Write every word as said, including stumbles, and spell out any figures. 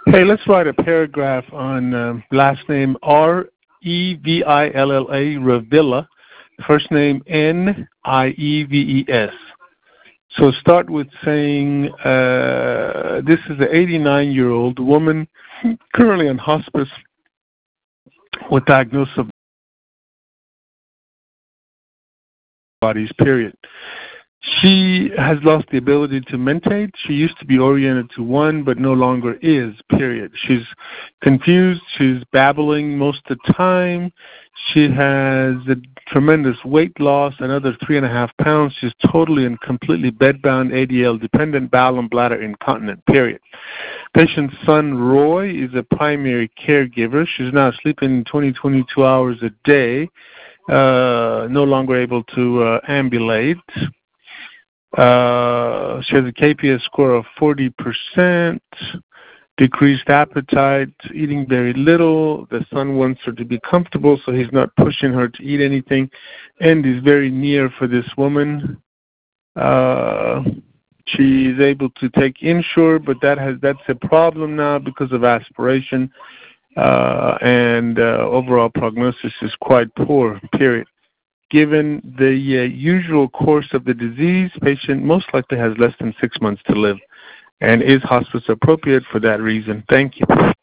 Hey, let's write a paragraph on um, last name R E V I L L A, Revilla, first name N I E V E S. So start with saying uh, this is an eighty-nine-year-old woman currently on hospice with diagnosis of bodies, period. She has lost the ability to mentate. She used to be oriented to one, but no longer is, period. She's confused. She's babbling most of the time. She has a tremendous weight loss, another three and a half pounds. She's totally and completely bedbound, A D L dependent, bowel and bladder incontinent, period. Patient's son, Roy, is a primary caregiver. She's now sleeping twenty, twenty-two hours a day, uh, no longer able to uh, ambulate. Uh, she has a K P S score of forty percent, decreased appetite, eating very little. The son wants her to be comfortable, so he's not pushing her to eat anything. End is very near for this woman. Uh, she is able to take Ensure, but that has that's a problem now because of aspiration, uh, and uh, overall prognosis is quite poor, period. Given the uh, usual course of the disease, patient most likely has less than six months to live and is hospice appropriate for that reason. Thank you.